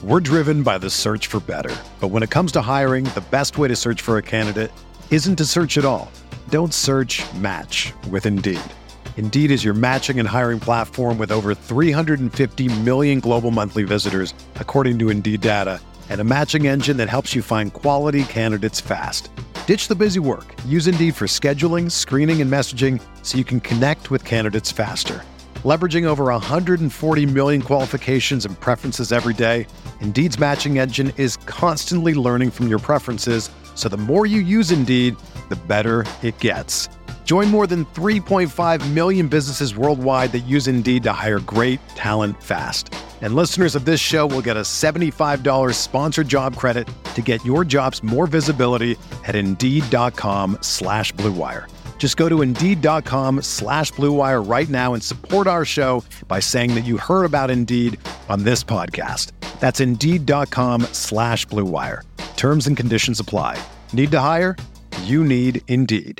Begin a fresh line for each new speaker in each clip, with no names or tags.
We're driven by the search for better. But when it comes to hiring, the best way to search for a candidate isn't to search at all. Don't search, match with Indeed. Indeed is your matching and hiring platform with over 350 million global monthly visitors, according to Indeed data, and a matching engine that helps you find quality candidates fast. Ditch the busy work. Use Indeed for scheduling, screening, and messaging so you can connect with candidates faster. Leveraging over 140 million qualifications and preferences every day, Indeed's matching engine is constantly learning from your preferences, so the more you use Indeed, the better it gets. Join more than 3.5 million businesses worldwide that use Indeed to hire great talent fast. And listeners of this show will get a $75 sponsored job credit to get your jobs more visibility at Indeed.com/Blue Wire. Just go to Indeed.com/Blue Wire right now and support our show by saying that you heard about Indeed on this podcast. That's Indeed.com/Blue Wire. Terms and conditions apply. Need to hire? You need Indeed.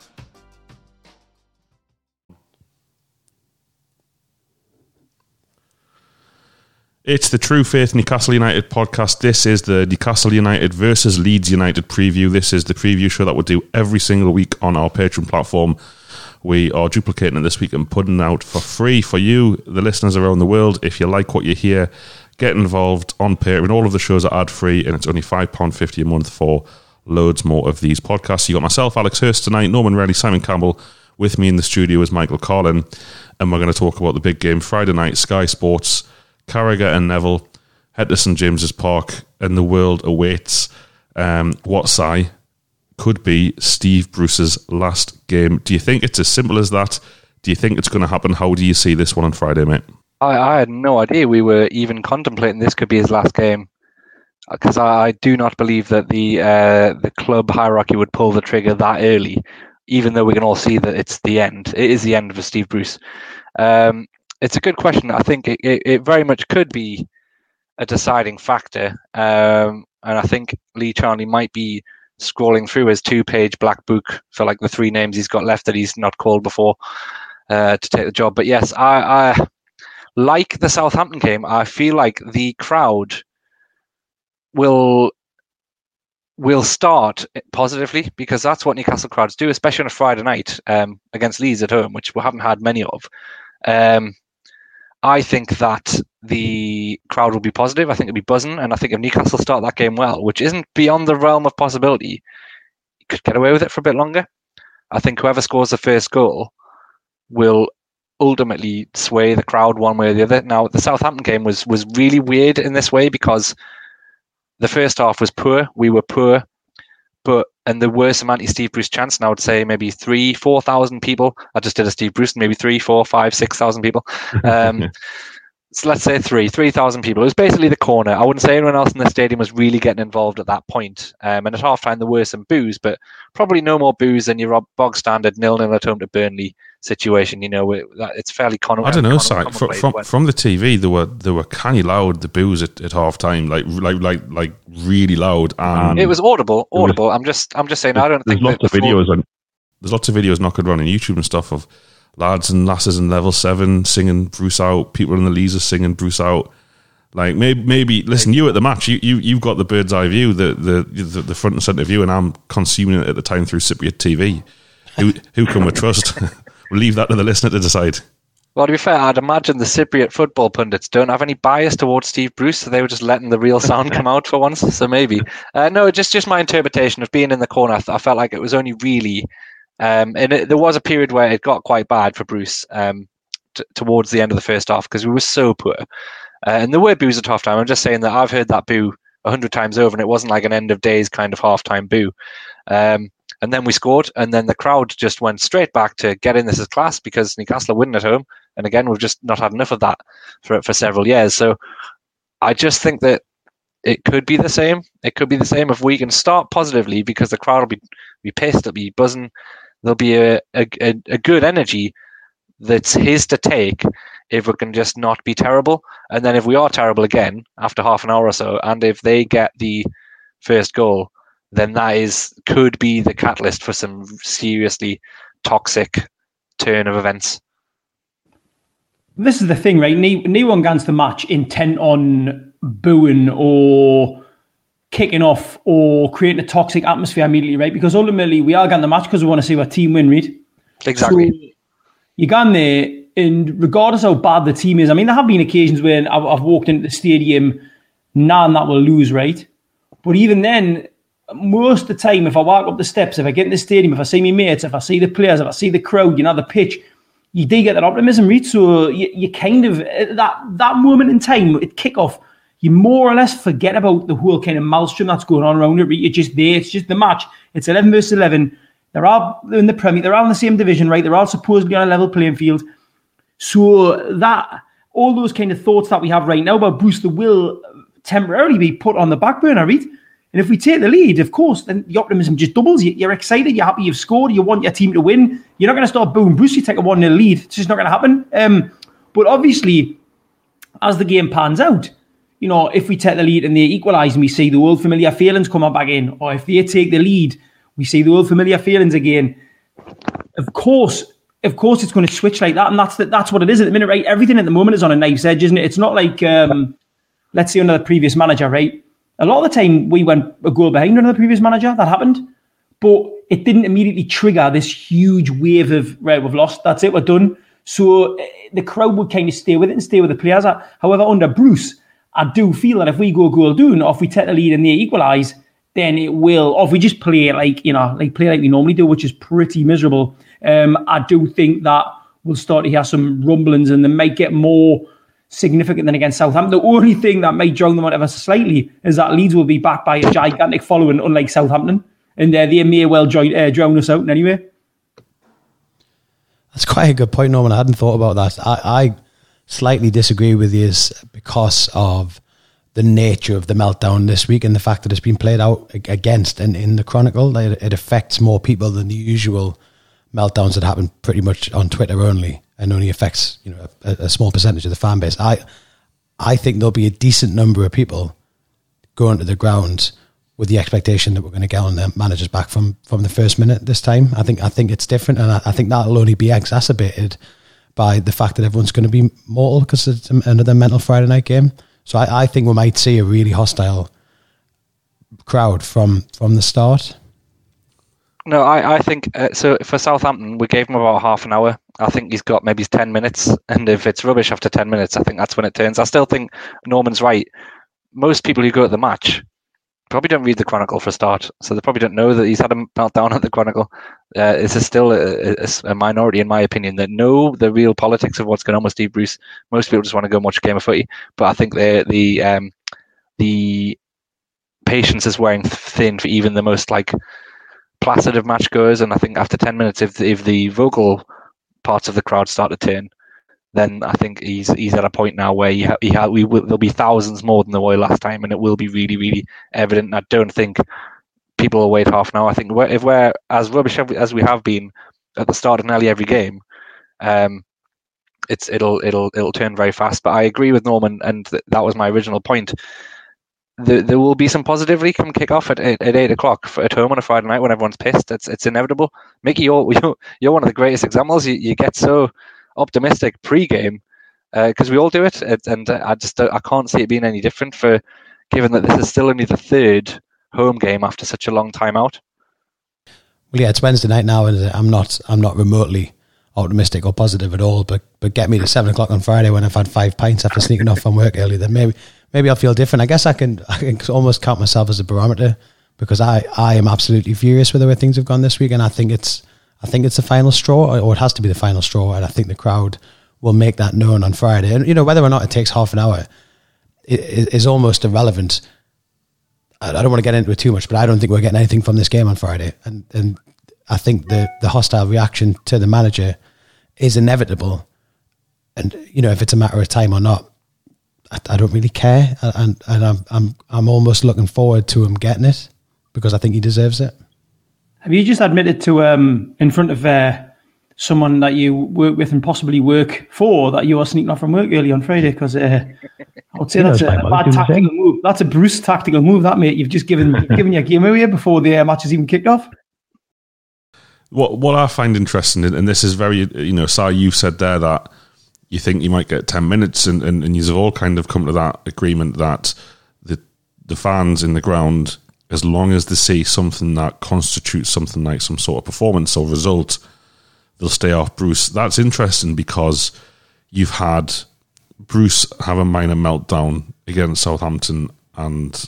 It's the True Faith Newcastle United podcast. This is the Newcastle United versus Leeds United preview. This is the preview show that we'll do every single week on our Patreon platform. We are duplicating it this week and putting it out for free for you, the listeners around the world. If you like what you hear, get involved on Patreon. All of the shows are ad-free, and it's only £5.50 a month for loads more of these podcasts. You got myself, Alex Hurst, tonight, Norman Relly, Simon Campbell. With me in the studio is Michael Carlin, and we're going to talk about the big game Friday night, Sky Sports. Carragher and Neville head to St James's Park, and the world awaits what could be Steve Bruce's last game. Do you think it's as simple as that? Do you think it's going to happen? How do you see this one on Friday, mate?
I had no idea we were even contemplating this could be his last game, because I do not believe that the club hierarchy would pull the trigger that early, even though we can all see that it's the end. It is the end for Steve Bruce. It's a good question. I think it very much could be a deciding factor. And I think Lee Charnley might be scrolling through his 2-page black book for like the 3 names he's got left that he's not called before to take the job. But yes, I like the Southampton game. I feel like the crowd will start positively, because that's what Newcastle crowds do, especially on a Friday night against Leeds at home, which we haven't had many of. I think that the crowd will be positive. I think it'll be buzzing, and I think if Newcastle start that game well, which isn't beyond the realm of possibility, you could get away with it for a bit longer. I think whoever scores the first goal will ultimately sway the crowd one way or the other. Now, the Southampton game was really weird in this way, because the first half was poor. We were poor, and there were some anti-Steve Bruce chants, and I would say maybe 3,000-4,000 people. I just did a Steve Bruce, maybe 3,000, 4,000, 5,000, 6,000 people. So let's say 3,000 people. It was basically the corner. I wouldn't say anyone else in the stadium was really getting involved at that point. And at halftime there were some boos, but probably no more boos than your bog standard 0-0 at home to Burnley situation. You know, it's fairly common.
I don't know, Si. From the TV, they were canny loud, the boos at halftime, like really loud. And
it was audible. I'm just saying. I don't think
there's lots of videos knocking around on YouTube and stuff of lads and lasses in level 7 singing Bruce out. People in the Lees are singing Bruce out. Like maybe listen, you at the match, you've got the bird's eye view, the front and centre view, and I'm consuming it at the time through Cypriot TV. Who can we trust? We'll leave that to the listener to decide.
Well, to be fair, I'd imagine the Cypriot football pundits don't have any bias towards Steve Bruce, so they were just letting the real sound come out for once. So maybe no, just my interpretation of being in the corner. I felt like it was only really. There was a period where it got quite bad for Bruce towards the end of the first half, because we were so poor. And there were boos at halftime. I'm just saying that I've heard that boo 100 times over, and it wasn't like an end of days kind of halftime boo. And then we scored, and then the crowd just went straight back to get in, this is class, because Newcastle are winning at home. And again, we've just not had enough of that for several years. So I just think that it could be the same. It could be the same if we can start positively, because the crowd will be pissed, it'll be buzzing. There'll be a good energy that's his to take if we can just not be terrible. And then if we are terrible again after half an hour or so, and if they get the first goal, then that could be the catalyst for some seriously toxic turn of events.
This is the thing, right? No one gets the match intent on booing or kicking off or creating a toxic atmosphere immediately, right? Because ultimately we are getting the match because we want to see our team win, right?
Exactly.
So you go in there, and regardless how bad the team is, I mean, there have been occasions where I've walked into the stadium knowing that we'll lose, right? But even then, most of the time, if I walk up the steps, if I get in the stadium, if I see my mates, if I see the players, if I see the crowd, the pitch, you do get that optimism, right? So you kind of, that moment in time, at kickoff, you more or less forget about the whole kind of maelstrom that's going on around it. Right? You're just there. It's just the match. It's 11 versus 11. They're all in the Premier. They're all in the same division, right? They're all supposedly on a level playing field. So that all those kind of thoughts that we have right now about Bruce, they will temporarily be put on the back burner, right? And if we take the lead, of course, then the optimism just doubles. You're excited. You're happy you've scored. You want your team to win. You're not going to start booing Bruce. You take a 1-0 lead. It's just not going to happen. But obviously, as the game pans out, if we take the lead and they equalise and we see the old familiar feelings coming back in, or if they take the lead, we see the old familiar feelings again. Of course, it's going to switch like that, and that's what it is at the minute, right? Everything at the moment is on a knife's edge, isn't it? It's not like, let's say, under the previous manager, right? A lot of the time, we went a goal behind under the previous manager. That happened. But it didn't immediately trigger this huge wave of, right, we've lost. That's it. We're done. So the crowd would kind of stay with it and stay with the players. However, under Bruce, I do feel that if we go goal down, or if we take the lead and they equalise, then it will, or if we just play like we normally do, which is pretty miserable, I do think that we'll start to hear some rumblings and they might get more significant than against Southampton. The only thing that might drown them out ever so slightly is that Leeds will be backed by a gigantic following, unlike Southampton, and they may well drown us out in any way.
That's quite a good point, Norman. I hadn't thought about that. I slightly disagree with you because of the nature of the meltdown this week and the fact that it's been played out against in the Chronicle. It affects more people than the usual meltdowns that happen pretty much on Twitter only, and only affects a small percentage of the fan base. I think there'll be a decent number of people going to the ground with the expectation that we're going to get on their managers back from the first minute this time. I think it's different, and I think that'll only be exacerbated by the fact that everyone's going to be mortal because it's another mental Friday night game. So I think we might see a really hostile crowd from the start.
No, I think so. For Southampton, we gave him about half an hour. I think he's got maybe 10 minutes, and if it's rubbish after 10 minutes, I think that's when it turns. I still think Norman's right. Most people who go to the match probably don't read the Chronicle for a start, so they probably don't know that he's had a meltdown at the Chronicle. This is still a minority, in my opinion, that know the real politics of what's going on with Steve Bruce. Most people just want to go and watch a game of footy, but I think the patience is wearing thin for even the most placid of match goers, and I think after 10 minutes, if the vocal parts of the crowd start to turn, then I think he's at a point now where there'll be thousands more than there were last time, and it will be really, really evident. And I don't think people will wait half an hour. I think if we're as rubbish as we have been at the start of nearly every game, it'll turn very fast. But I agree with Norman, and that was my original point. There will be some positivity come kick off at 8 o'clock at home on a Friday night when everyone's pissed. It's inevitable. Mickey, you're one of the greatest examples. You get so optimistic pre-game because we all do it, and I can't see it being any different given that this is still only the third home game after such a long time out.
Well, yeah, it's Wednesday night now, and I'm not remotely optimistic or positive at all. But get me to 7 o'clock on Friday when I've had 5 pints after sneaking off from work early, then maybe I'll feel different. I guess I can almost count myself as a barometer because I am absolutely furious with the way things have gone this week, and I think it's the final straw, or it has to be the final straw, and I think the crowd will make that known on Friday. And whether or not it takes half an hour is almost irrelevant. I don't want to get into it too much, but I don't think we're getting anything from this game on Friday, and I think the hostile reaction to the manager is inevitable. And if it's a matter of time or not, I don't really care, and I'm almost looking forward to him getting it because I think he deserves it.
Have you just admitted to in front of someone that you work with and possibly work for that you are sneaking off from work early on Friday? Because I would say that's a bad tactical move. That's a Bruce tactical move, that, mate. You've just given your game away before the match has even kicked off.
What I find interesting, and this is very, Si, you said there that you think you might get 10 minutes, and you've all kind of come to that agreement that the fans in the ground, as long as they see something that constitutes something like some sort of performance or result, they'll stay off Bruce. That's interesting because you've had Bruce have a minor meltdown against Southampton and,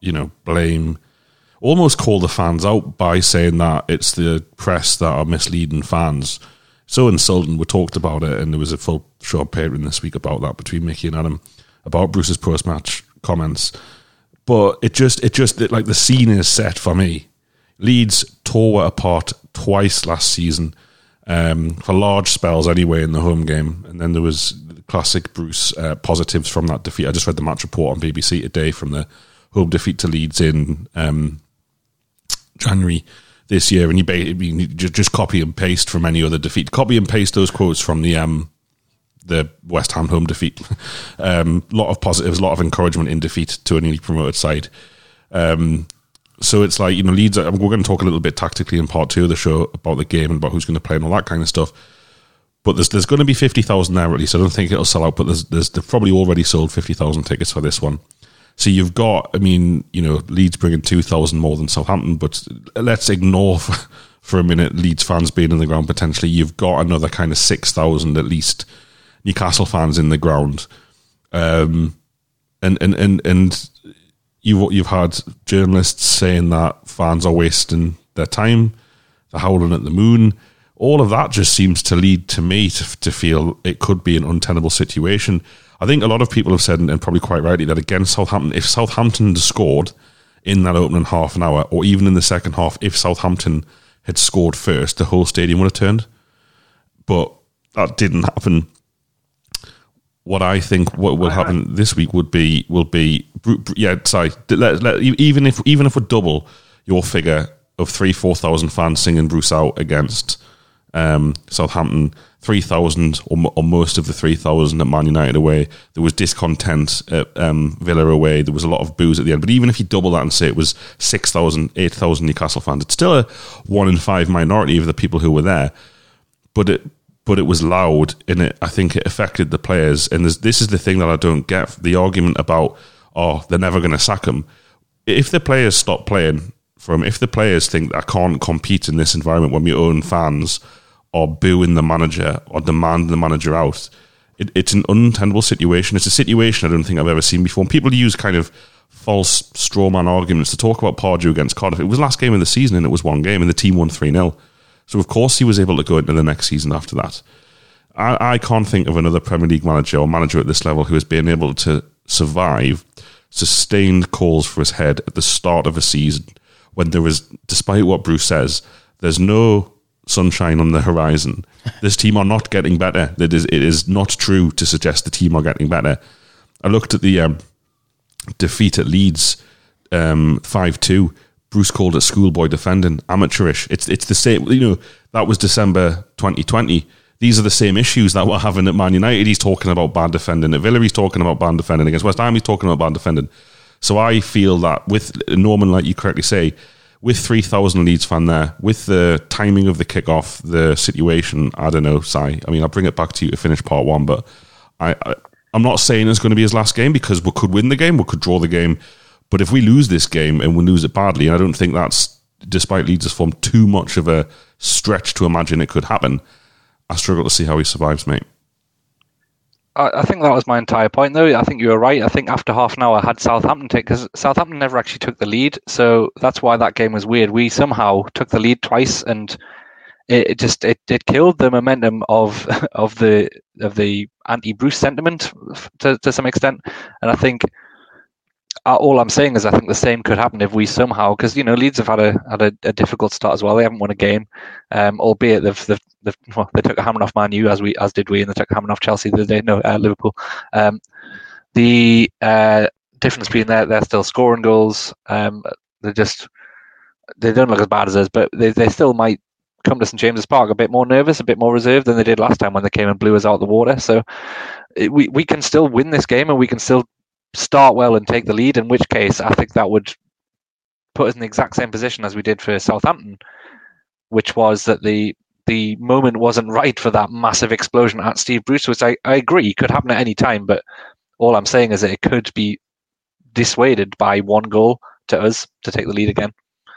almost call the fans out by saying that it's the press that are misleading fans. So insulting. We talked about it, and there was a full show on Patreon this week about that between Mickey and Adam about Bruce's post-match comments. But it just like the scene is set for me. Leeds tore apart twice last season, for large spells anyway in the home game, and then there was the classic Bruce positives from that defeat. I just read the match report on BBC today from the home defeat to Leeds in January this year, and you just copy and paste from any other defeat. Copy and paste those quotes from the West Ham home defeat. Lot of positives, a lot of encouragement in defeat to a newly promoted side. So it's like, Leeds, we're going to talk a little bit tactically in part 2 of the show about the game and about who's going to play and all that kind of stuff. But there's going to be 50,000 there at least. I don't think it'll sell out, but they've probably already sold 50,000 tickets for this one. So you've got, Leeds bringing 2,000 more than Southampton, but let's ignore for a minute Leeds fans being in the ground potentially. You've got another kind of 6,000 at least Newcastle fans in the ground. And you've had journalists saying that fans are wasting their time, they're howling at the moon. All of that just seems to lead to me to feel it could be an untenable situation. I think a lot of people have said, and probably quite rightly, that against Southampton, if Southampton had scored in that opening half an hour, or even in the second half, if Southampton had scored first, the whole stadium would have turned. But that didn't happen. What I think what will happen this week will be even if we double your figure of 3,000-4,000 fans singing Bruce out against Southampton, 3,000 or most of the 3,000 at Man United away, there was discontent at Villa away, there was a lot of boos at the end. But even if you double that and say it was 6,000, 8,000 Newcastle fans, it's still a 1 in 5 minority of the people who were there. But it was loud, and I think it affected the players. And this is the thing that I don't get, the argument about, they're never going to sack him. If the players stop playing for him, if the players think, I can't compete in this environment when my own fans are booing the manager or demanding the manager out, it's an untenable situation. It's a situation I don't think I've ever seen before. And people use kind of false strawman arguments to talk about Pardew against Cardiff. It was last game of the season, and it was one game, and the team won 3-0. So, of course, he was able to go into the next season after that. I can't think of another Premier League manager or manager at this level who has been able to survive sustained calls for his head at the start of a season when there is, despite what Bruce says, there's no sunshine on the horizon. This team are not getting better. It is not true to suggest the team are getting better. I looked at the defeat at Leeds, 5-2. Bruce called it schoolboy defending, amateurish. It's the same, that was December 2020. These are the same issues that we're having at Man United. He's talking about bad defending. At Villa, he's talking about bad defending. Against West Ham, he's talking about bad defending. So I feel that with Norman, like you correctly say, with 3,000 Leeds fan there, with the timing of the kickoff, the situation, I don't know, Si. I mean, I'll bring it back to you to finish part 1, but I'm not saying it's going to be his last game, because we could win the game, we could draw the game. But if we lose this game and we lose it badly, and I don't think that's, despite Leeds' form, too much of a stretch to imagine it could happen, I struggle to see how he survives, mate.
I think that was my entire point, though. I think you were right. I think after half an hour, had Southampton take, because Southampton never actually took the lead, so that's why that game was weird. We somehow took the lead twice, and it killed the momentum of the anti-Bruce sentiment to some extent. And I think all I'm saying is I think the same could happen if we somehow, because Leeds have had a difficult start as well. They haven't won a game, albeit they took a hammering off Man U as did we, and they took a hammering off Chelsea the other day. No, Liverpool. The difference being they're still scoring goals. They don't look as bad as us, but they still might come to St James's Park a bit more nervous, a bit more reserved than they did last time when they came and blew us out of the water. So we can still win this game, and we can still start well and take the lead, in which case I think that would put us in the exact same position as we did for Southampton, which was that the the moment wasn't right for that massive explosion at Steve Bruce, which I agree could happen at any time. But all I'm saying is that it could be dissuaded by one goal to us to take the lead again.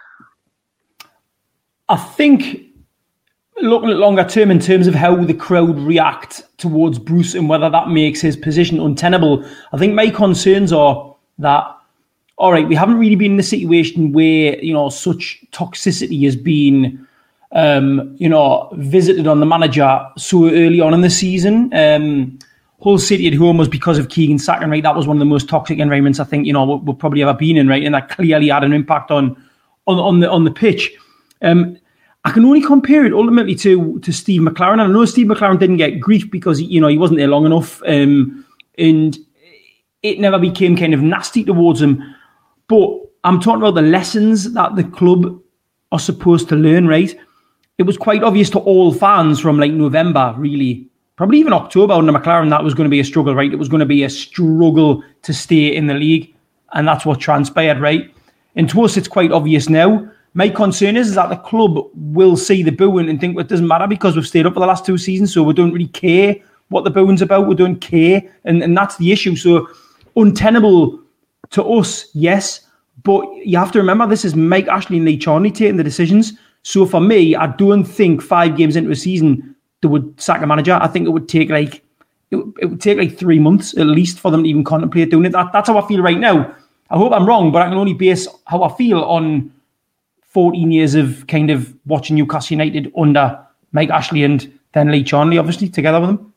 I think looking at longer term in terms of how the crowd react towards Bruce and whether that makes his position untenable, I think my concerns are that, all right, we haven't really been in a situation where, such toxicity has been, visited on the manager so early on in the season. Hull City at home was because of Keegan Sackin, right? That was one of the most toxic environments I think, we've probably ever been in, right? And that clearly had an impact on the pitch. I can only compare it ultimately to Steve McLaren. And I know Steve McLaren didn't get grief because he wasn't there long enough, and it never became kind of nasty towards him. But I'm talking about the lessons that the club are supposed to learn, right? It was quite obvious to all fans from like November, really, probably even October under McLaren, that was going to be a struggle, right? It was going to be a struggle to stay in the league, and that's what transpired, right? And to us, it's quite obvious now. My concern is that the club will see the booing and think, well, it doesn't matter because we've stayed up for the last 2 seasons, so we don't really care what the booing's about. We don't care, and that's the issue. So untenable to us, yes, but you have to remember this is Mike Ashley and Lee Charnley taking the decisions. So for me, I don't think 5 games into a season they would sack a manager. I think it would take like 3 months at least for them to even contemplate doing it. That's how I feel right now. I hope I'm wrong, but I can only base how I feel on 14 years of kind of watching Newcastle United under Mike Ashley and then Lee Charnley, obviously, together with him.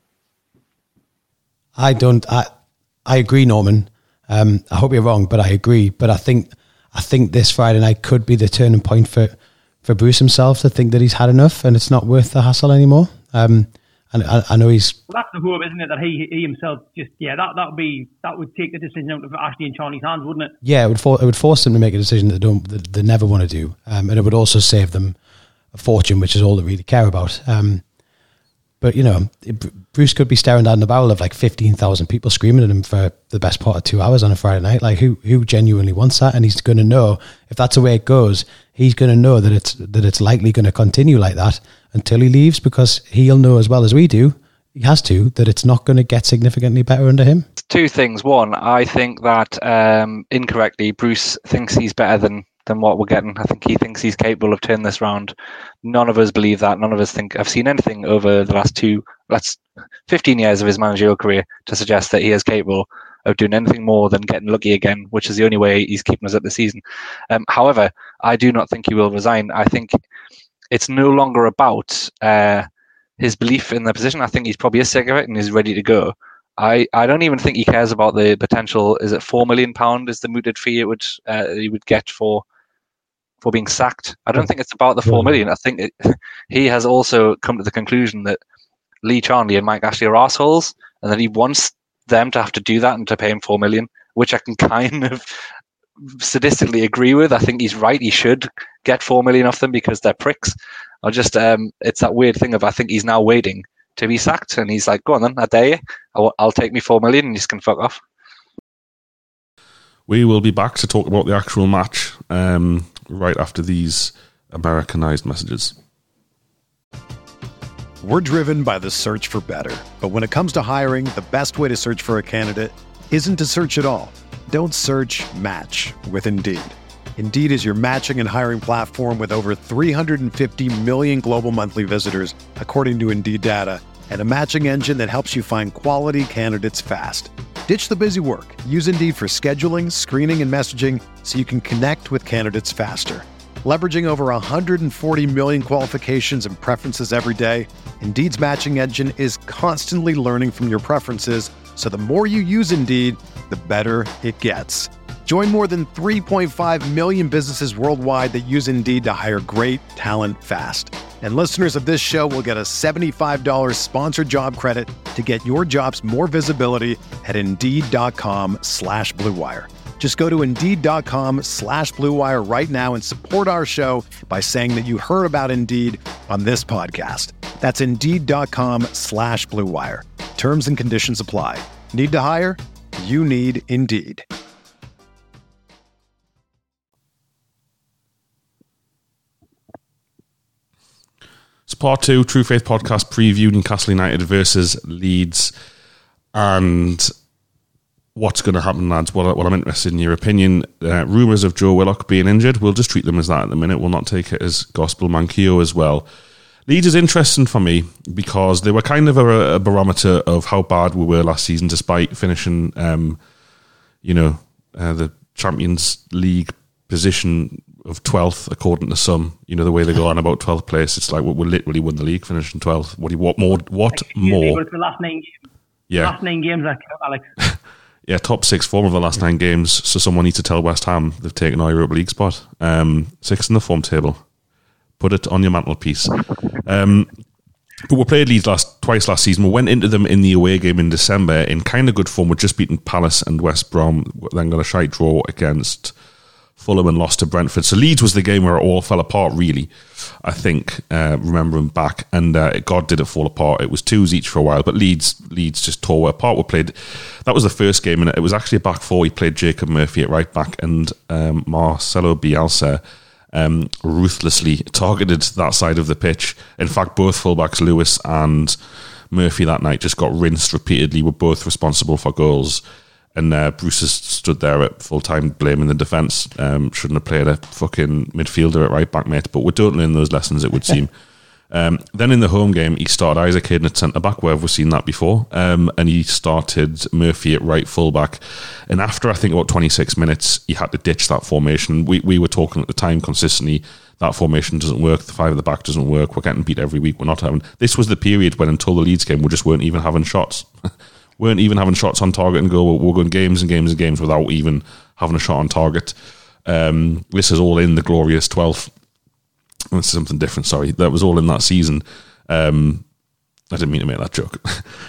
I agree, Norman. I hope you're wrong, but I agree. But I think this Friday night could be the turning point for Bruce himself to think that he's had enough and it's not worth the hassle anymore. And I know he's...
Well, that's the hope, isn't it? That he himself just, that would take the decision out of Ashley and Charnley's hands, wouldn't it?
Yeah, it would force them to make a decision that they never want to do. And it would also save them a fortune, which is all they really care about. But, Bruce could be staring down the barrel of like 15,000 people screaming at him for the best part of 2 hours on a Friday night. Like, who genuinely wants that? And he's going to know, if that's the way it goes, he's going to know that it's likely going to continue like that until he leaves, because he'll know as well as we do, he has to, that it's not going to get significantly better under him.
2 things. One, I think that incorrectly, Bruce thinks he's better than what we're getting. I think he thinks he's capable of turning this round. None of us believe that. None of us think I've seen anything over the last 15 years of his managerial career to suggest that he is capable of doing anything more than getting lucky again, which is the only way he's keeping us at the season. However, I do not think he will resign. I think it's no longer about his belief in the position. I think he's probably sick of it and he's ready to go. I don't even think he cares about the potential. Is it £4 million is the mooted fee he would get for being sacked? I don't think it's about the 4 million. I think he has also come to the conclusion that Lee Charnley and Mike Ashley are arseholes, and that he wants them to have to do that and to pay him 4 million, which I can kind of sadistically agree with. I think he's right. He should get 4 million off them because they're pricks. Or just it's that weird thing of, I think he's now waiting to be sacked, and he's like, go on then, I dare you. I'll take me 4 million and you can fuck off.
We will be back to talk about the actual match right after these Americanized messages.
We're driven by the search for better. But when it comes to hiring, the best way to search for a candidate isn't to search at all. Don't search, match with Indeed. Indeed is your matching and hiring platform with over 350 million global monthly visitors, according to Indeed data, and a matching engine that helps you find quality candidates fast. Ditch the busy work. Use Indeed for scheduling, screening, and messaging so you can connect with candidates faster. Leveraging over 140 million qualifications and preferences every day, Indeed's matching engine is constantly learning from your preferences, so the more you use Indeed, the better it gets. Join more than 3.5 million businesses worldwide that use Indeed to hire great talent fast. And listeners of this show will get a $75 sponsored job credit to get your jobs more visibility at Indeed.com/Blue Wire. Just go to Indeed.com/Blue Wire right now and support our show by saying that you heard about Indeed on this podcast. That's Indeed.com/Blue Wire. Terms and conditions apply. Need to hire? You need Indeed.
It's part 2, True Faith podcast preview, Newcastle United versus Leeds. And what's going to happen, lads? Well, I'm interested in your opinion. Rumours of Joe Willock being injured, we'll just treat them as that at the minute. We'll not take it as gospel. Manquillo as well. Leeds is interesting for me because they were kind of a barometer of how bad we were last season, despite finishing, the Champions League position of 12th, according to some. You know, the way they go on about 12th place, it's like we literally won the league, finishing 12th. What more?
It's the last 9 games.
Yeah.
Last 9 games, Alex.
Yeah, top 6 form of the last 9 games. So someone needs to tell West Ham they've taken our Europa League spot. 6th in the form table. Put it on your mantelpiece. But we played Leeds twice last season. We went into them in the away game in December in kind of good form. We'd just beaten Palace and West Brom. Then got a shite draw against Fulham and lost to Brentford. So Leeds was the game where it all fell apart, really, I think, remembering back. And God did it fall apart. It was 2s each for a while, but Leeds just tore apart. That was the first game, and it was actually a back 4. He played Jacob Murphy at right back, and Marcelo Bielsa ruthlessly targeted that side of the pitch. In fact, both fullbacks, Lewis and Murphy, that night just got rinsed repeatedly. Were both responsible for goals. And Bruce has stood there at full time blaming the defence. Shouldn't have played a fucking midfielder at right back, mate. But we don't learn those lessons, it would seem. Then in the home game, he started Isaac Hayden at centre back. Where have we seen that before? And he started Murphy at right full back. And after I think about 26 minutes, he had to ditch that formation. We were talking at the time consistently. That formation doesn't work. The 5 at the back doesn't work. We're getting beat every week. We're not having. This was the period when, until the Leeds game, we just weren't even having shots. Weren't even having shots on target and goal. We're going games and games and games without even having a shot on target. This is all in the glorious 12th. That's something different, sorry. That was all in that season. I didn't mean to make that joke.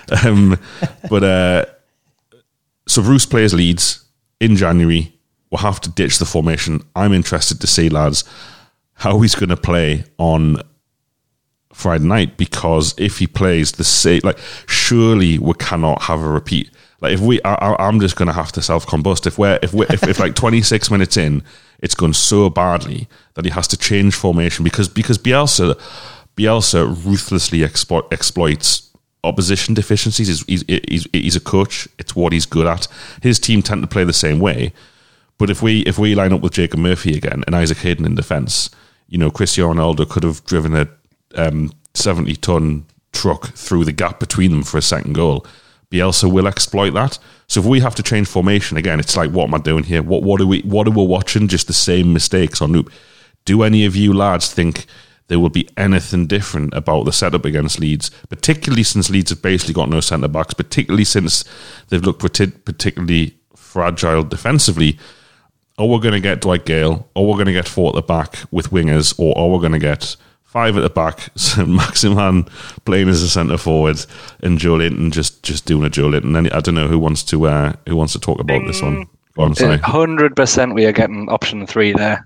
So Bruce plays Leeds in January. We'll have to ditch the formation. I'm interested to see, lads, how he's going to play on Friday night, because if he plays the same, surely we cannot have a repeat. I'm just going to have to self-combust if like 26 minutes in, it's gone so badly that he has to change formation because Bielsa ruthlessly exploits opposition deficiencies. He's a coach. It's what he's good at. His team tend to play the same way, but if we line up with Jacob Murphy again and Isaac Hayden in defence, Cristiano Ronaldo could have driven a 70-ton truck through the gap between them for a second goal. Bielsa will exploit that. So if we have to change formation again, it's like, what am I doing here? What are we watching? Just the same mistakes on loop. Do any of you lads think there will be anything different about the setup against Leeds, particularly since Leeds have basically got no centre backs, particularly since they've looked particularly fragile defensively? Or we're going to get Dwight Gale, or we're going to get 4 at the back with wingers, or we're going to get 5 at the back, so Maximan playing as a centre forward, and Joe Linton just doing a Joe Linton. I don't know who wants to talk about this one. Go on,
100% we are getting option 3 there.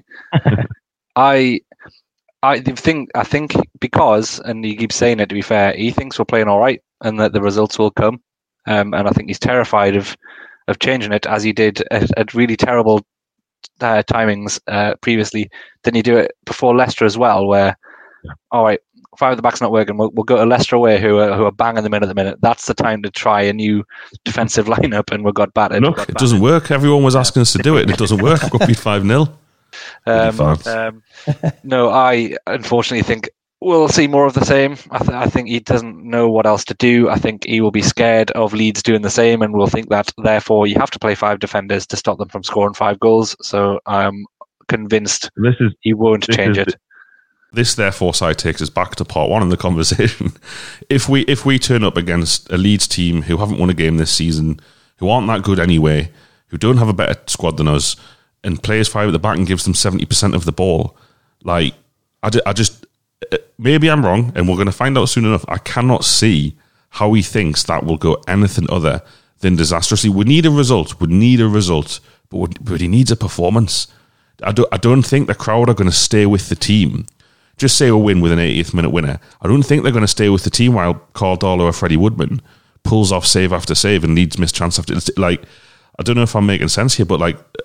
I think because, and he keeps saying it, to be fair, he thinks we're playing all right and that the results will come. And I think he's terrified of changing it, as he did at really terrible timings previously. Didn't he do it before Leicester as well, where all right, 5 at the back's not working, we'll go to Leicester away, who are banging them in at the minute. That's the time to try a new defensive lineup, and we got battered.
Look, it doesn't work. Everyone was asking us to do it, and it doesn't work. We got beat 5-0.
No, I unfortunately think we'll see more of the same. I think he doesn't know what else to do. I think he will be scared of Leeds doing the same, and will think that therefore you have to play 5 defenders to stop them from scoring 5 goals. So I'm convinced he won't change it.
This therefore side takes us back to part 1 in the conversation. If we turn up against a Leeds team who haven't won a game this season, who aren't that good anyway, who don't have a better squad than us, and plays 5 at the back and gives them 70% of the ball, I just maybe I'm wrong, and we're going to find out soon enough. I cannot see how he thinks that will go anything other than disastrously. We need a result, but he needs a performance. I don't think the crowd are going to stay with the team. Just say we win with an 80th minute winner. I don't think they're going to stay with the team while Carl Darlow or Freddie Woodman pulls off save after save and Leeds miss chance after. I don't know if I'm making sense here, but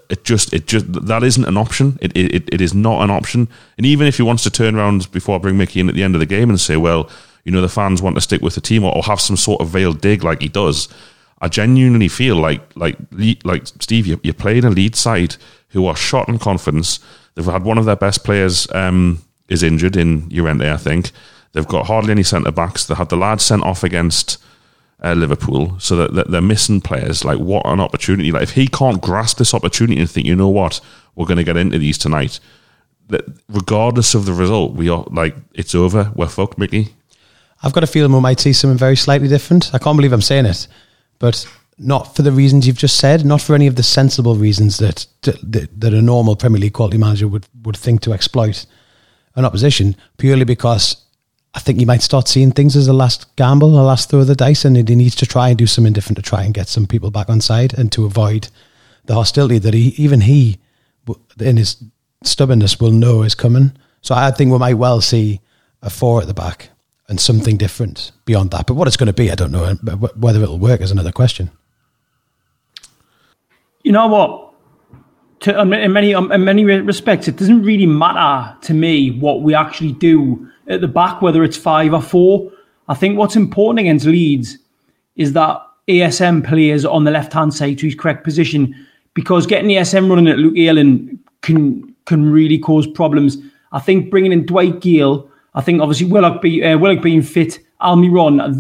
it just that isn't an option. It is not an option. And even if he wants to turn around before I bring Mickey in at the end of the game and say, well, the fans want to stick with the team or have some sort of veiled dig like he does, I genuinely feel like Steve, you're playing a Leeds side who are shot in confidence. They've had one of their best players is injured in Llorente, I think. They've got hardly any centre-backs. They had the lads sent off against Liverpool, so that they're missing players. Like, what an opportunity. Like, if he can't grasp this opportunity and think, you know what, we're going to get into these tonight, that regardless of the result, we are like, it's over, we're fucked, Mickey.
I've got a feeling we might see something very slightly different. I can't believe I'm saying it, but not for the reasons you've just said, not for any of the sensible reasons that a normal Premier League quality manager would think to exploit an opposition, purely because I think you might start seeing things as a last gamble, a last throw of the dice, and he needs to try and do something different to try and get some people back on side and to avoid the hostility that even he, in his stubbornness, will know is coming. So I think we might well see a 4 at the back and something different beyond that. But what it's going to be, I don't know. Whether it'll work is another question.
You know what? In many respects, it doesn't really matter to me what we actually do at the back, whether it's 5 or 4. I think what's important against Leeds is that ASM players on the left-hand side to his correct position, because getting the ASM running at Luke Ayling can really cause problems. I think bringing in Dwight Gale, I think obviously Willock being fit, Almiron,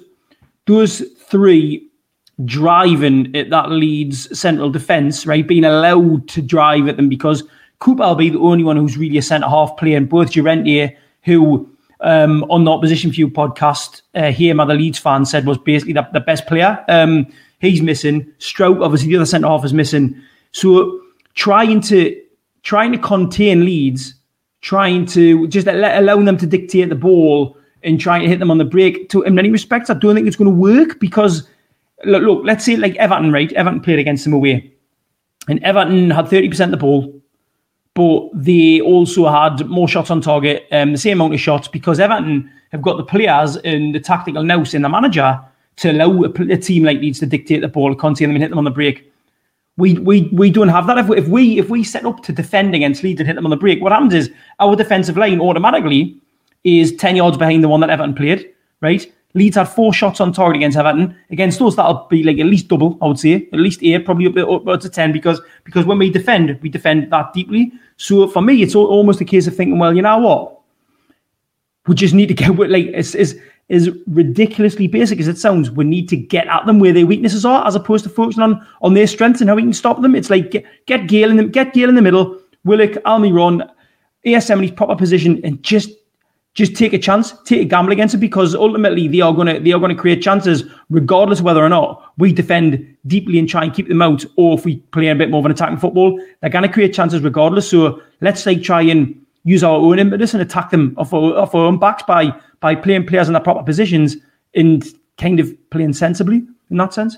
those 3 driving at that Leeds central defence, right, being allowed to drive at them, because Cooper will be the only one who's really a centre-half player, and both Llorente, who on the Opposition View podcast, the Leeds fan said was basically the best player. He's missing. Strout, obviously the other centre-half, is missing. So trying to contain Leeds, trying to just allowing them to dictate the ball and trying to hit them on the break, in many respects, I don't think it's going to work, because look, let's say like Everton, right? Everton played against them away, and Everton had 30% of the ball, but they also had more shots on target, the same amount of shots, because Everton have got the players and the tactical nous in the manager to allow a team like Leeds to dictate the ball, contain them and hit them on the break. We don't have that. If we set up to defend against Leeds and hit them on the break, what happens is our defensive line automatically is 10 yards behind the one that Everton played, right? Leeds had 4 shots on target against Everton. Against us, that'll be like at least double, I would say. At least 8, probably up to 10, because when we defend that deeply. So for me, it's almost a case of thinking, well, you know what? We just need to get, like, as ridiculously basic as it sounds, we need to get at them where their weaknesses are, as opposed to focusing on their strengths and how we can stop them. It's like get Gale in the middle, Willock, Almiron, ASM in his proper position, and just take a chance, take a gamble against it, because ultimately they are going to create chances regardless of whether or not we defend deeply and try and keep them out, or if we play a bit more of an attacking football, they're going to create chances regardless. So let's try and use our own impetus and attack them off our own backs by playing players in their proper positions and kind of playing sensibly in that sense.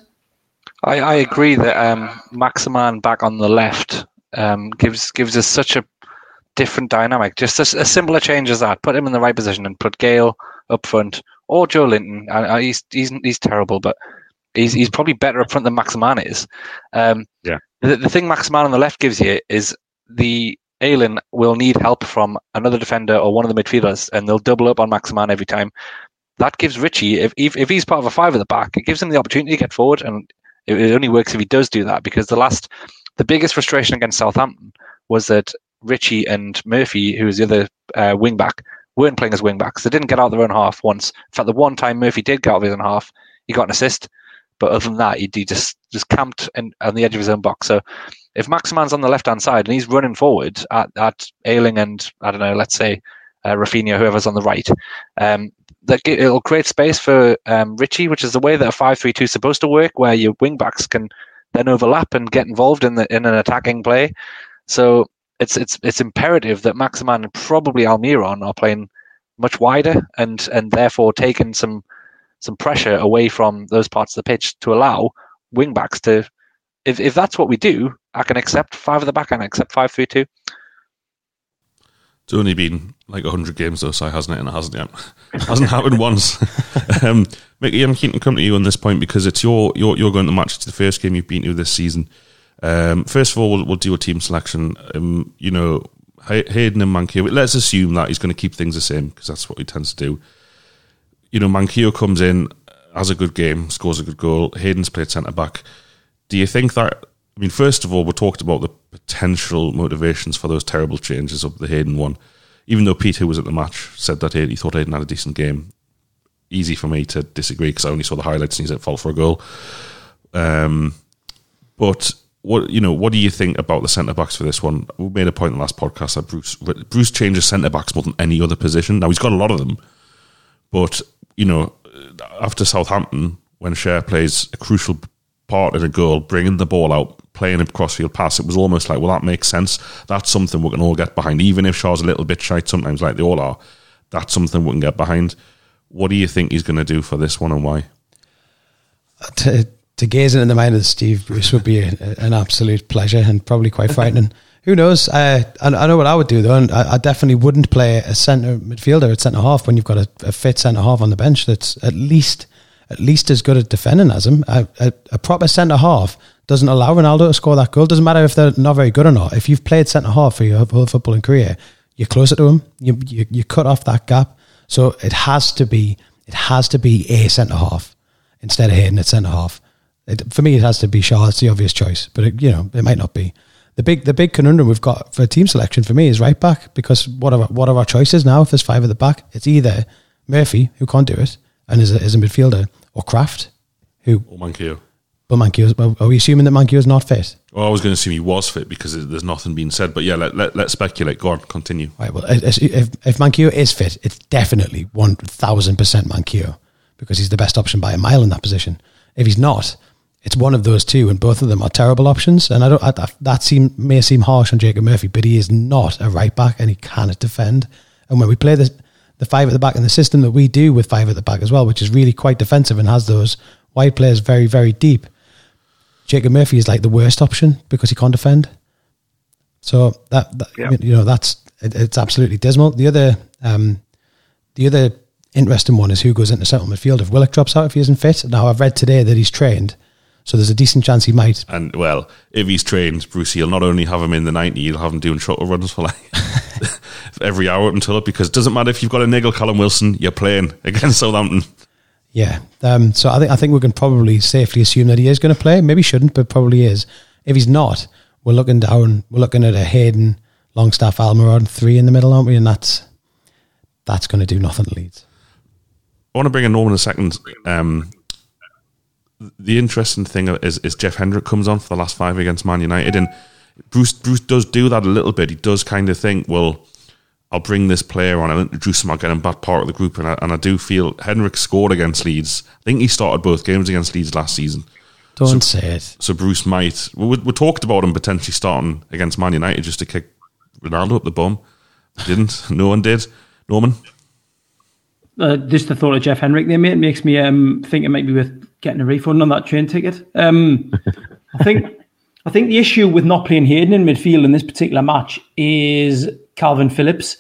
I agree that Maximan back on the left gives us such a different dynamic. Just a similar change as that. Put him in the right position and put Gale up front, or Joe Linton. He's terrible, but he's probably better up front than Maximan is. The thing Maximan on the left gives you is the Ayling will need help from another defender or one of the midfielders, and they'll double up on Maximan every time. That gives Richie, if he's part of a 5 at the back, it gives him the opportunity to get forward, and it only works if he does do that, because the biggest frustration against Southampton was that Richie and Murphy, who was the other wing back, weren't playing as wing backs. They didn't get out of their own half once. In fact, the one time Murphy did get out of his own half, he got an assist. But other than that, he just camped on the edge of his own box. So if Maximan's on the left-hand side and he's running forward at Ayling and, I don't know, let's say Rafinha, whoever's on the right, it'll create space for Richie, which is the way that a 5-3-2 is supposed to work, where your wing-backs can then overlap and get involved in an attacking play. So it's imperative that Maximan and probably Almiron are playing much wider and therefore taking some pressure away from those parts of the pitch to allow wing-backs to... If that's what we do, I can accept 5 at the back, I can accept 5-3-2.
It's only been like 100 games though, so hasn't it? And it hasn't yet. It hasn't happened once. Mickey, I'm keen to come to you on this point, because it's you're going to match. It's the first game you've been to this season. First of all, we'll do a team selection. Hayden and Manquillo, let's assume that he's going to keep things the same because that's what he tends to do. Manquillo comes in, has a good game, scores a good goal. Hayden's played centre-back. Do you think that... first of all, we talked about the potential motivations for those terrible changes of the Hayden one. Even though Pete, who was at the match, said that he thought Hayden had a decent game. Easy for me to disagree because I only saw the highlights and he's at fault for a goal. But... What do you think about the centre-backs for this one? We made a point in the last podcast that Bruce changes centre-backs more than any other position. Now, he's got a lot of them. But, after Southampton, when Cher plays a crucial part in a goal, bringing the ball out, playing a crossfield pass, it was almost like, well, that makes sense. That's something we can all get behind. Even if Cher's a little bit shite sometimes, like they all are, that's something we can get behind. What do you think he's going to do for this one and why?
To gaze into the mind of Steve Bruce would be an absolute pleasure and probably quite frightening. Who knows? I know what I would do though, and I definitely wouldn't play a centre midfielder at centre half when you've got a fit centre half on the bench that's at least as good at defending as him. A proper centre half doesn't allow Ronaldo to score that goal. Doesn't matter if they're not very good or not. If you've played centre half for your whole footballing career, you're closer to him. You cut off that gap. So it has to be a centre half instead of Hayden at centre half. For me, it has to be Shaw. It's the obvious choice, but it might not be. The big conundrum we've got for team selection for me is right back, because what are our choices now? If there's five at the back, it's either Murphy, who can't do it and is a midfielder, or Kraft, or
Manquillo.
But Manquillo, are we assuming that Manquillo is not fit?
Well, I was going to assume he was fit because there's nothing being said. But yeah, let's speculate. Go on, continue.
Right. Well, if Manquillo is fit, it's definitely 1,000% Manquillo, because he's the best option by a mile in that position. If he's not, it's one of those two, and both of them are terrible options. And that may seem harsh on Jacob Murphy, but he is not a right back, and he cannot defend. And when we play the five at the back in the system that we do with five at the back as well, which is really quite defensive and has those wide players very, very deep, Jacob Murphy is like the worst option because he can't defend. So it's absolutely dismal. The other interesting one is who goes into central midfield if Willock drops out, if he isn't fit. Now, I've read today that he's trained, so there's a decent chance he might.
And, well, if he's trained, Bruce, he'll not only have him in the 90, he'll have him doing shuttle runs for every hour up until it, because it doesn't matter if you've got a niggle Callum Wilson, you're playing against Southampton.
Yeah. So I think we can probably safely assume that he is going to play. Maybe shouldn't, but probably is. If he's not, we're looking at a Hayden, Longstaff, Almiron, 3 in the middle, aren't we? And that's going to do nothing to Leeds.
I want to bring in Norman in a second. The interesting thing is Jeff Hendrick comes on for the last 5 against Man United, and Bruce does do that a little bit. He does kind of think, well, I'll bring this player on, I'll introduce him, I'll get him back part of the group, and I do feel Hendrick scored against Leeds. I think he started both games against Leeds last season.
Don't say it.
So Bruce might... We talked about him potentially starting against Man United just to kick Ronaldo up the bum. Didn't. No one did. Norman?
Just the thought of Jeff Hendrick there, mate, makes me think it might be worth getting a refund on that train ticket. I think the issue with not playing Hayden in midfield in this particular match is Calvin Phillips.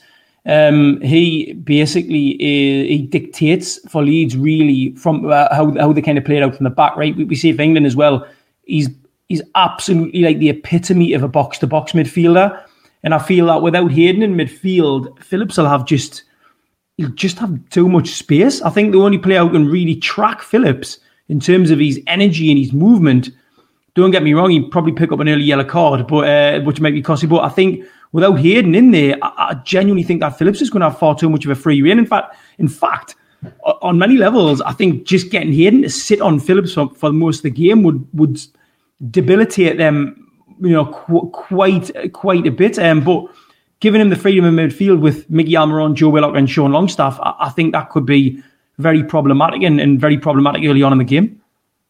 He basically he dictates for Leeds really from how they kind of play it out from the back, right? We see for England as well. He's absolutely like the epitome of a box-to-box midfielder, and I feel that without Hayden in midfield, Phillips will he'll just have too much space. I think the only player who can really track Phillips in terms of his energy and his movement, don't get me wrong, he'd probably pick up an early yellow card, but which might be costly. But I think without Hayden in there, I genuinely think that Phillips is going to have far too much of a free rein. In fact, on many levels, I think just getting Hayden to sit on Phillips for most of the game would debilitate them, quite a bit. But giving him the freedom in midfield with Mickey Almiron, Joe Willock and Sean Longstaff, I think that could be very problematic and very problematic early on in the game.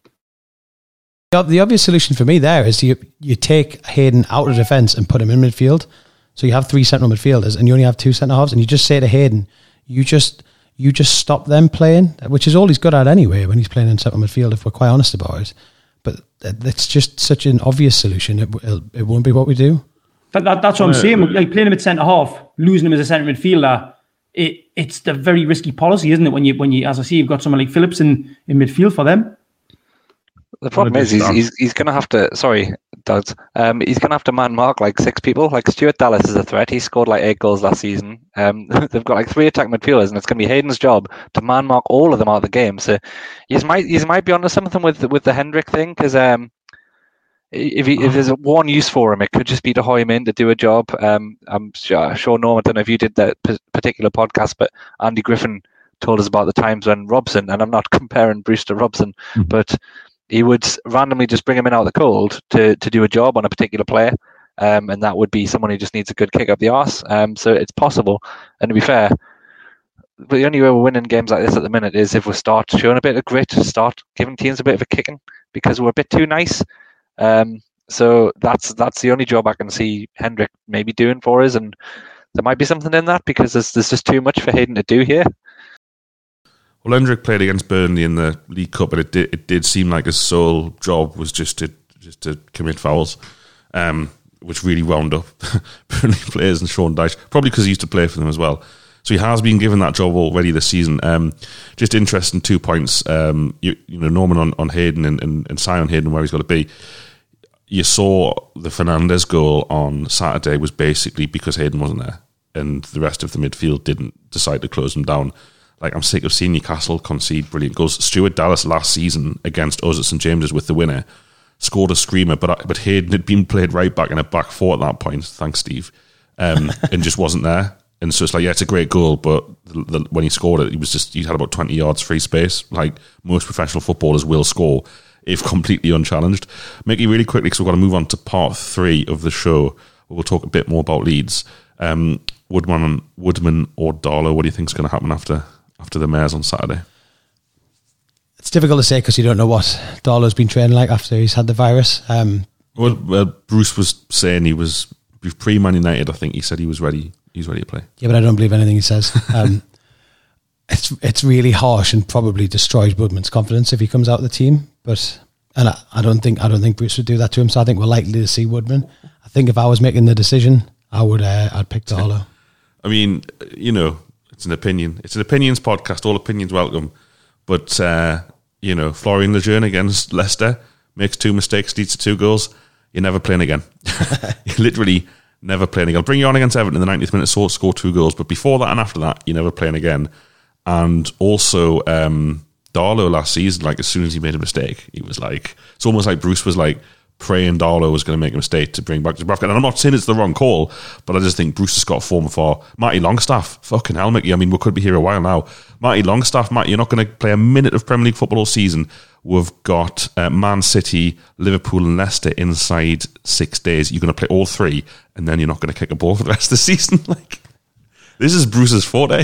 The obvious solution for me there is you take Hayden out of defence and put him in midfield. So you have 3 central midfielders and you only have 2 centre halves, and you just say to Hayden, you just stop them playing, which is all he's good at anyway when he's playing in central midfield, if we're quite honest about it. But it's just such an obvious solution. It won't be what we do.
But that's what I'm saying. Like playing him at centre half, losing him as a centre midfielder, it's the very risky policy, isn't it? When you, as I say, you've got someone like Phillips in midfield for them.
The problem is he's going to have to. Sorry, Doug. He's going to have to man mark like 6 people. Like Stuart Dallas is a threat. He scored like 8 goals last season. They've got like 3 attack midfielders, and it's going to be Hayden's job to man mark all of them out of the game. So you might be onto something with the Hendrick thing, because if there's one use for him, it could just be to hire him in to do a job. I'm sure Norm, I don't know if you did that particular podcast, but Andy Griffin told us about the times when Robson, and I'm not comparing Bruce to Robson, but he would randomly just bring him in out of the cold to do a job on a particular player, and that would be someone who just needs a good kick up the arse. So it's possible. And to be fair, the only way we're winning games like this at the minute is if we start showing a bit of grit, start giving teams a bit of a kicking, because we're a bit too nice. So that's the only job I can see Hendrick maybe doing for us, and there might be something in that, because there's just too much for Hayden to do here.
Well, Hendrick played against Burnley in the League Cup, but it did seem like his sole job was just to commit fouls, which really wound up Burnley players and Sean Dyche, probably because he used to play for them as well. So he has been given that job already this season. Just interesting 2 points. Norman on Hayden and Si on Hayden, where he's got to be. You saw the Fernandez goal on Saturday was basically because Hayden wasn't there, and the rest of the midfield didn't decide to close him down. Like, I'm sick of seeing Newcastle concede brilliant goals. Stuart Dallas last season against us at St James's with the winner scored a screamer, but Hayden had been played right back in a back four at that point. Thanks, Steve, and just wasn't there. And so it's like, yeah, it's a great goal, but when he scored it, he had about 20 yards free space. Like most professional footballers will score if completely unchallenged. Mickey, really quickly, because we've got to move on to part 3 of the show, where we'll talk a bit more about Leeds. Woodman or Darlow, what do you think is going to happen after the Mares on Saturday?
It's difficult to say because you don't know what Darlow's been training like after he's had the virus.
Well, Bruce was saying he was pre-Man United. I think he said he was ready. He's ready to play. Yeah,
but I don't believe anything he says. It's really harsh and probably destroys Woodman's confidence if he comes out of the team. And I don't think Bruce would do that to him. So I think we're likely to see Woodman. I think if I was making the decision, I'd pick Darlow.
I mean, it's an opinion. It's an opinions podcast. All opinions welcome. But Florian Lejeune against Leicester makes 2 mistakes, leads to 2 goals. You're never playing again. You're literally never playing again. I'll bring you on against Everton in the 90th minute, score 2 goals. But before that and after that, you're never playing again. And also, Darlow last season, like as soon as he made a mistake, he was like, it's almost like Bruce was like praying Darlow was going to make a mistake to bring back Dubravka. And I'm not saying it's the wrong call, but I just think Bruce has got a form for Matty Longstaff. Fucking hell, Mickey. I mean, we could be here a while now. Matty Longstaff, Matt, you're not going to play a minute of Premier League football all season. We've got Man City, Liverpool and Leicester inside 6 days. You're going to play all 3, and then you're not going to kick a ball for the rest of the season. Like, this is Bruce's forte.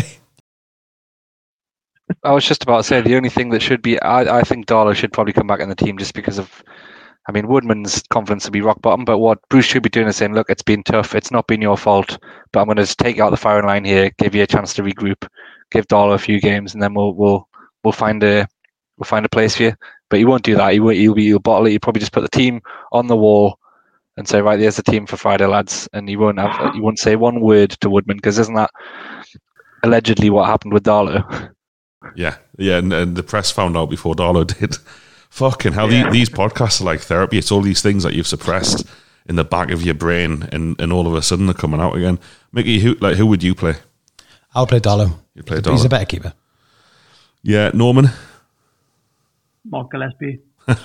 I was just about to say, the only thing that should be, I think Darlow should probably come back in the team just because of, I mean, Woodman's confidence will be rock bottom, but what Bruce should be doing is saying, look, it's been tough, it's not been your fault, but I'm going to just take you out the firing line here, give you a chance to regroup, give Darlow a few games, and then we'll find a place for you. But he won't do that. He'll bottle it. He'll probably just put the team on the wall and say, right, there's the team for Friday, lads, and he won't say one word to Woodman, because isn't that allegedly what happened with Darlow?
Yeah, and the press found out before Darlow did. Fucking hell, these podcasts are like therapy. It's all these things that you've suppressed in the back of your brain, and all of a sudden they're coming out again. Mickey, who would you play?
I'll play Darlow.
You'd play Darlow.
He's a better keeper.
Yeah, Norman?
Mark Gillespie.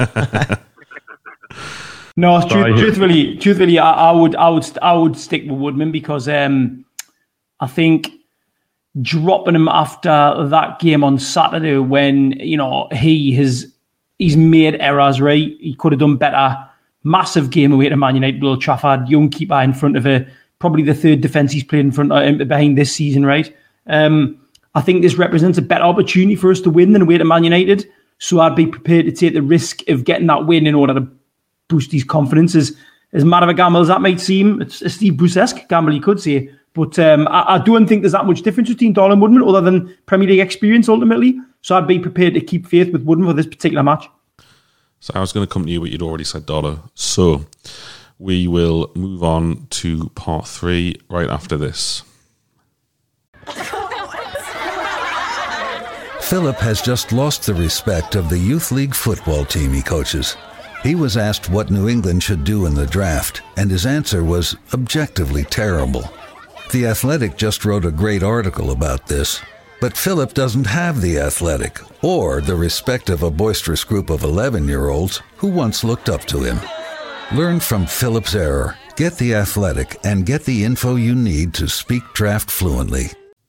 No, truthfully, I would stick with Woodman, because I think dropping him after that game on Saturday, when he's made errors, right? He could have done better. Massive game away to Man United, Old Trafford, young keeper in front of probably the 3rd defence he's played in front of behind this season, right? I think this represents a better opportunity for us to win than away to Man United. So I'd be prepared to take the risk of getting that win in order to boost his confidence. As mad of a gamble as that might seem, it's a Steve Bruce-esque gamble, you could say. But I don't think there's that much difference between Darlow and Woodman other than Premier League experience ultimately. So I'd be prepared to keep faith with Woodman for this particular match.
So I was going to come to you, but you'd already said Darlow. So we will move on to part 3 right after this.
Philip has just lost the respect of the youth league football team he coaches. He was asked what New England should do in the draft, and his answer was objectively terrible. The Athletic just wrote a great article about this. But Philip doesn't have The Athletic or the respect of a boisterous group of 11-year-olds who once looked up to him. Learn from Philip's error. Get The Athletic and get the info you need to speak draft fluently.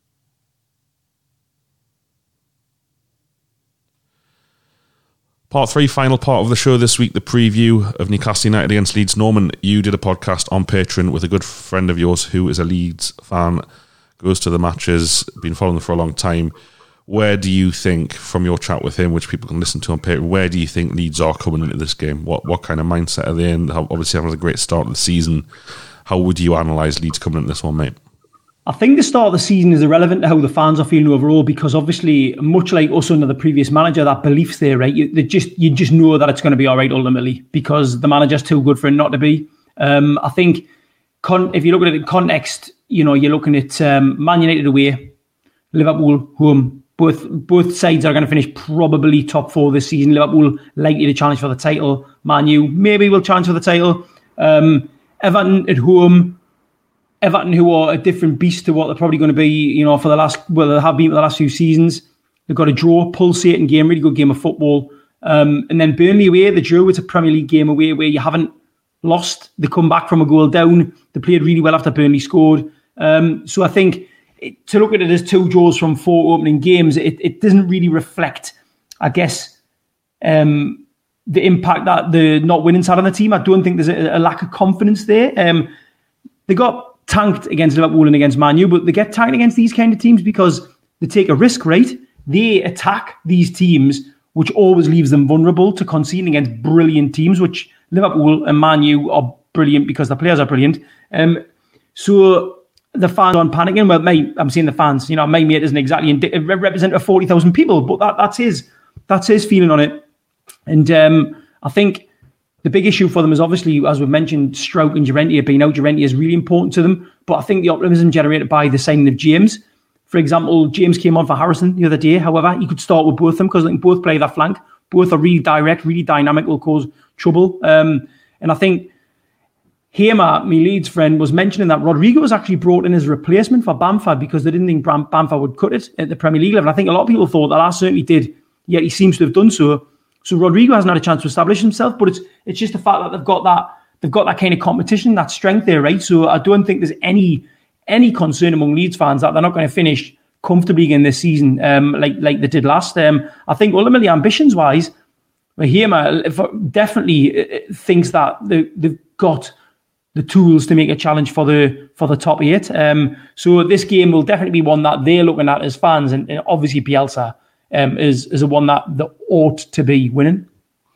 Part 3, final part of the show this week, the preview of Newcastle United against Leeds. Norman, you did a podcast on Patreon with a good friend of yours who is a Leeds fan, goes to the matches, been following them for a long time. Where do you think, from your chat with him, which people can listen to on Patreon, where do you think Leeds are coming into this game? What kind of mindset are they in? Obviously having a great start of the season. How would you analyse Leeds coming into this one, mate?
I think the start of the season is irrelevant to how the fans are feeling overall, because obviously, much like us under the previous manager, that belief's there, right? You just know that it's going to be all right ultimately, because the manager's too good for it not to be. I think if you look at it in context, you're looking at Man United away, Liverpool home. Both sides are going to finish probably top 4 this season. Liverpool likely to challenge for the title. Man U maybe will challenge for the title. Everton at home. Everton, who are a different beast to what they're probably going to be, they have been for the last few seasons. They've got a draw, pulsating game, really good game of football. And then Burnley away, the draw, it's a Premier League game away where you haven't lost. They come back from a goal down. They played really well after Burnley scored. So I think to look at it as 2 draws from 4 opening games, it doesn't really reflect, I guess, the impact that the not winning's had on the team. I don't think there's a lack of confidence there. They got tanked against Liverpool and against Man U, but they get tanked against these kind of teams because they take a risk, right? They attack these teams, which always leaves them vulnerable to conceding against brilliant teams, which Liverpool and Man U are brilliant because the players are brilliant. So the fans aren't panicking. Well, I'm saying the fans, my mate isn't exactly representative of 40,000 people, but that's his feeling on it. And I think the big issue for them is obviously, as we've mentioned, Strout and Llorente have been out. Llorente is really important to them. But I think the optimism generated by the signing of James, for example, James came on for Harrison the other day. However, he could start with both of them because they can both play that flank. Both are really direct, really dynamic, will cause trouble. And I think Hamer, my Leeds friend, was mentioning that Rodrigo was actually brought in as a replacement for Bamford because they didn't think Bamford would cut it at the Premier League level. I think a lot of people thought that. I certainly did, yet he seems to have done so. So Rodrigo hasn't had a chance to establish himself, but it's just the fact that they've got that kind of competition, that strength there, right? So I don't think there's any concern among Leeds fans that they're not going to finish comfortably again this season, like they did last. I think ultimately, ambitions-wise, Hamer definitely thinks that they've got the tools to make a challenge for the top 8. So this game will definitely be one that they're looking at as fans, and obviously Bielsa is a one that ought to be winning.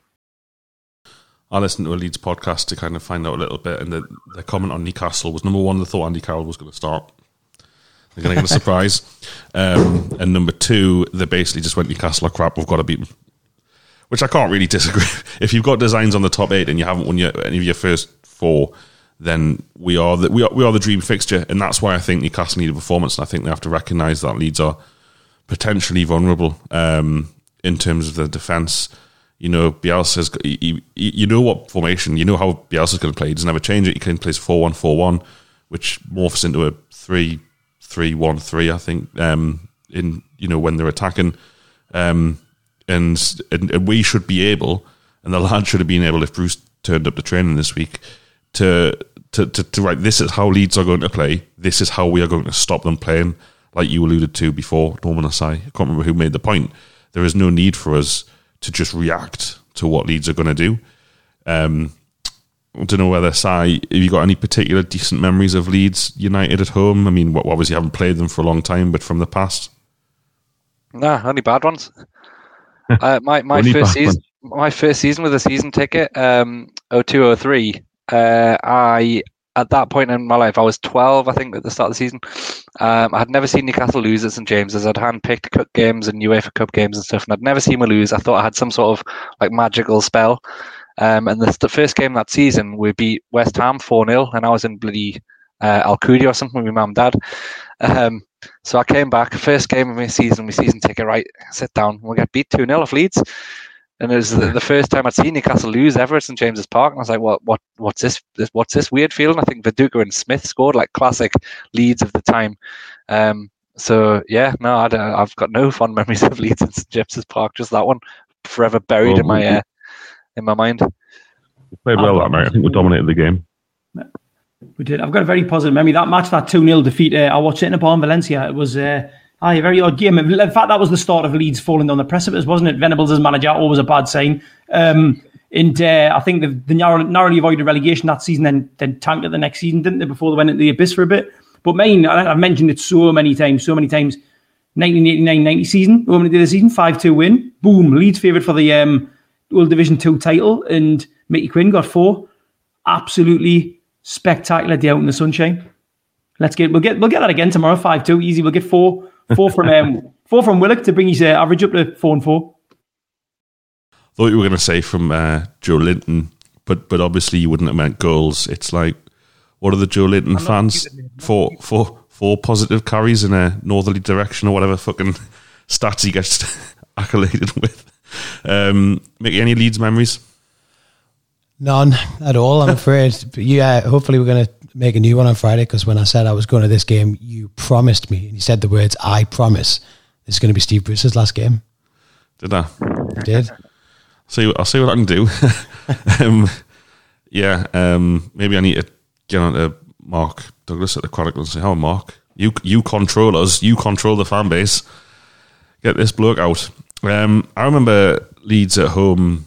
I listened to a Leeds podcast to kind of find out a little bit, and their comment on Newcastle was, number 1, they thought Andy Carroll was going to start. They're going to get a surprise. And number 2, they basically just went, Newcastle are crap, we've got to beat them. Which I can't really disagree. If you've got designs on the top 8 and you haven't won any of your first 4, then we are the dream fixture, and that's why I think Newcastle need a performance, and I think they have to recognise that Leeds are potentially vulnerable in terms of the defence. Bielsa's you know what formation, you know how Bielsa's going to play. He doesn't never change it. He can play 4-1-4-1, which morphs into a 3-3-1-3, I think, when they're attacking. And we should be able, and the lads should have been able, if Bruce turned up to training this week, to write, this is how Leeds are going to play, this is how we are going to stop them playing, like you alluded to before, Norman Asai. I can't remember who made the point. There is no need for us to just react to what Leeds are going to do. I don't know whether, Sai, have you got any particular decent memories of Leeds United at home? I mean, obviously you haven't played them for a long time, but from the past?
Nah, only bad ones. My first season with a season ticket, 02-03, at that point in my life, I was 12, I think, at the start of the season. I had never seen Newcastle lose at St James's. I'd handpicked cup games and UEFA Cup games and stuff, and I'd never seen them lose. I thought I had some sort of magical spell. And the first game that season, we beat West Ham 4-0, and I was in bloody Alcudia or something with my mum and dad. So I came back, first game of my season ticket, right, sit down, we'll get beat 2-0 off Leeds. And it was the first time I'd seen Newcastle lose ever at St James's Park. And I was like, what's this weird feeling? I think Viduka and Smith scored like classic Leeds of the time. So yeah, no, I've got no fond memories of Leeds at St James's Park. Just that one, forever buried in my mind.
We played well that night. I think we dominated the game.
We did. I've got a very positive memory. That match, that 2-0 defeat, I watched it in a bar in Valencia. It was a very odd game. In fact, that was the start of Leeds falling down the precipice, wasn't it? Venables as manager, always a bad sign. And I think they narrowly avoided relegation that season, then tanked it the next season, didn't they, before they went into the abyss for a bit. But mine, I've mentioned it so many times. 1989-90 season, opening of the season, 5-2 win. Boom, Leeds favourite for the World Division 2 title, and Mickey Quinn got 4. Absolutely spectacular day out in the sunshine. We'll get that again tomorrow. 5-2 easy. We'll get 4 from Willock to bring his average up to 4-4.
Thought you were going to say from Joe Linton, but obviously you wouldn't have meant goals. It's like, what are the Joe Linton fans? Four positive carries in a northerly direction or whatever fucking stats he gets accoladed with. Mickey, any Leeds memories?
None at all, I'm afraid. But yeah, hopefully we're going to make a new one on Friday, because when I said I was going to this game, you promised me, and you said the words, I promise, this is going to be Steve Bruce's last game.
Did I?
You did.
I'll see what I can do. Maybe I need to get on to Mark Douglas at the Chronicle and say, "Oh, Mark, you control us. You control the fan base. Get this bloke out." I remember Leeds at home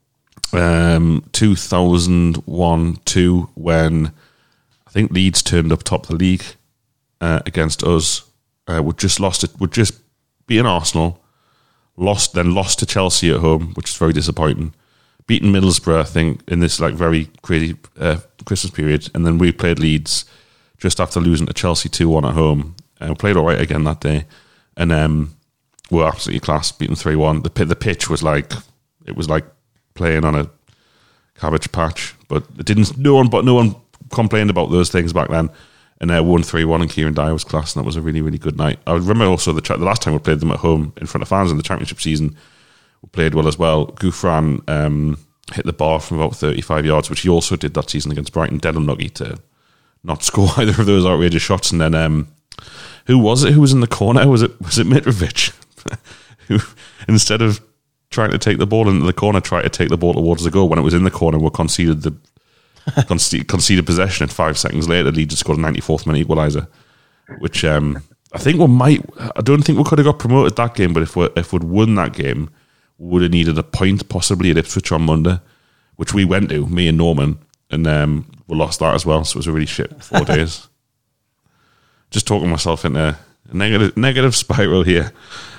2001-2 when I think Leeds turned up top of the league against us. We'd just beaten Arsenal, lost to Chelsea at home, which is very disappointing. Beaten Middlesbrough, I think, in this like very crazy Christmas period, and then we played Leeds just after losing to Chelsea 2-1 at home, and we played all right again that day, and we were absolutely class, beaten 3-1. The pitch was like playing on a cabbage patch, but it didn't. No one complained about those things back then. And won 3-1, and Kieran Dyer was class, and that was a really, really good night. I remember also the last time we played them at home in front of fans in the championship season, we played well as well. Gouffran hit the bar from about 35 yards, which he also did that season against Brighton. Dead unlucky to not score either of those outrageous shots. And then who was it who was in the corner? Was it Mitrovic who, instead of trying to take the ball into the corner, tried to take the ball towards the goal when it was in the corner, we conceded possession, and 5 seconds later Leeds just scored a 94th minute equaliser, which I don't think we could have got promoted that game, but if we'd won that game, we would have needed a point possibly at Ipswich on Monday, which we went to, me and Norman, and we lost that as well, so it was a really shit 4 days. Just talking myself into a negative spiral here.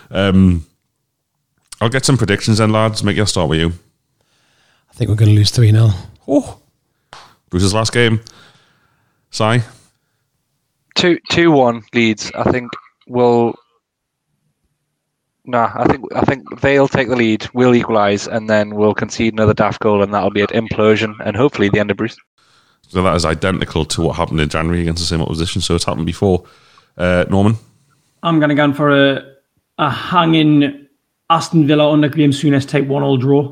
I'll get some predictions then, lads. Mickey, I'll start with you.
I think we're going to lose 3-0.
Oh, Bruce's last game. Si?
2-1 Leeds. I think they'll take the lead, we'll equalise, and then we'll concede another daft goal, and that'll be at implosion, and hopefully the end of Bruce.
So that is identical to what happened in January against the same opposition, so it's happened before. Norman?
I'm going to go for a hanging Aston Villa under Graham Souness type 1-1 draw.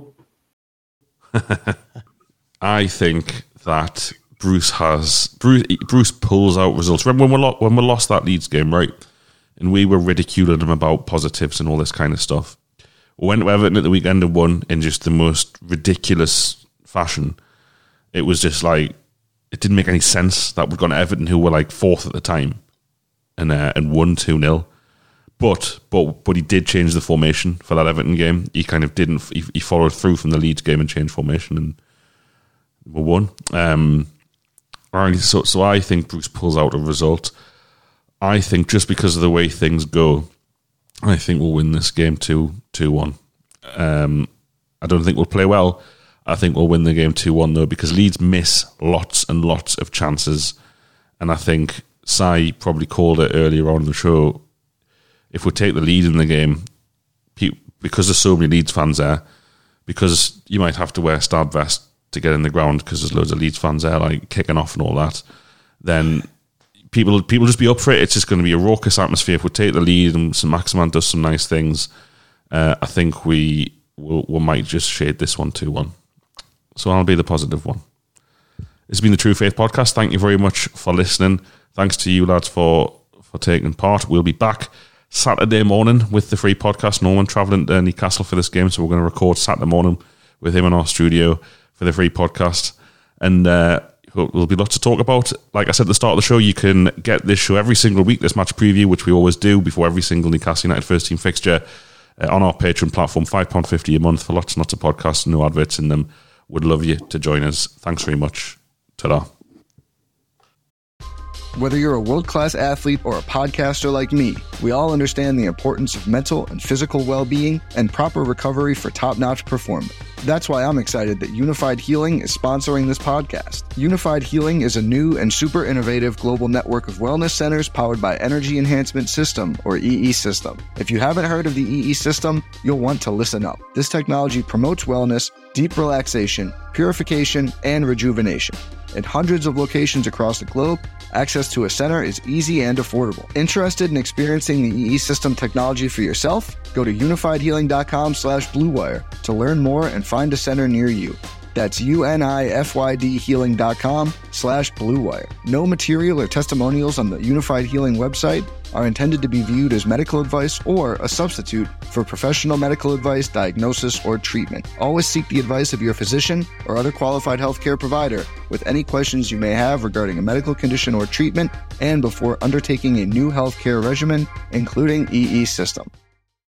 I think that Bruce pulls out results. Remember when we lost that Leeds game, right? And we were ridiculing him about positives and all this kind of stuff. We went to Everton at the weekend and won in just the most ridiculous fashion. It was just like, it didn't make any sense that we'd gone to Everton, who were like 4th at the time, and won 2-0. But he did change the formation for that Everton game. He kind of didn't. He followed through from the Leeds game and changed formation, and we won. So I think Bruce pulls out a result. I think just because of the way things go, I think we'll win this game 2-1. I don't think we'll play well. I think we'll win the game 2-1 though, because Leeds miss lots and lots of chances, and I think Si probably called it earlier on in the show. If we take the lead in the game, because there's so many Leeds fans there, because you might have to wear a stab vest to get in the ground because there's loads of Leeds fans there, like kicking off and all that, then people just be up for it. It's just going to be a raucous atmosphere. If we take the lead and St. Maximin does some nice things, I think we might just shade this one 2-1. So I'll be the positive one. This has been the True Faith Podcast. Thank you very much for listening. Thanks to you lads for taking part. We'll be back Saturday morning with the free podcast. Norman travelling to Newcastle for this game, so we're going to record Saturday morning with him in our studio for the free podcast. And there'll be lots to talk about. Like I said at the start of the show, you can get this show every single week, this match preview, which we always do before every single Newcastle United first team fixture, on our Patreon platform, £5.50 a month for lots and lots of podcasts, no adverts in them. Would love you to join us. Thanks very much. Ta-da.
Whether you're a world-class athlete or a podcaster like me, we all understand the importance of mental and physical well-being and proper recovery for top-notch performance. That's why I'm excited that Unified Healing is sponsoring this podcast. Unified Healing is a new and super innovative global network of wellness centers powered by Energy Enhancement System, or EE System. If you haven't heard of the EE System, you'll want to listen up. This technology promotes wellness, deep relaxation, purification, and rejuvenation. In hundreds of locations across the globe, access to a center is easy and affordable. Interested in experiencing the EE System technology for yourself? Go to unifiedhealing.com/bluewire to learn more and find a center near you. That's unifydhealing.com/bluewire. No material or testimonials on the Unified Healing website are intended to be viewed as medical advice or a substitute for professional medical advice, diagnosis, or treatment. Always seek the advice of your physician or other qualified healthcare provider with any questions you may have regarding a medical condition or treatment and before undertaking a new healthcare regimen, including EE System.